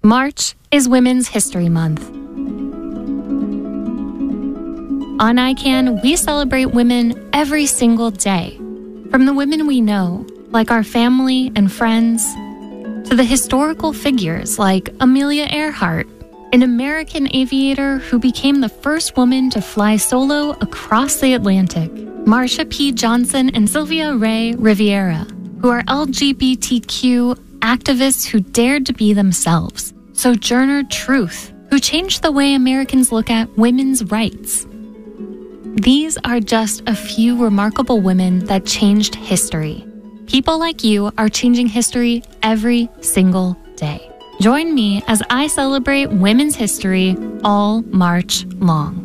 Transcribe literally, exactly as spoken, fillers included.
March is Women's History Month. On I CAN, we celebrate women every single day. From the women we know, like our family and friends, to the historical figures like Amelia Earhart, an American aviator who became the first woman to fly solo across the Atlantic, Marsha P. Johnson and Sylvia Ray Riviera, who are L G B T Q activists who dared to be themselves, Sojourner Truth, who changed the way Americans look at women's rights. These are just a few remarkable women that changed history. People like you are changing history every single day. Join me as I celebrate women's history all March long.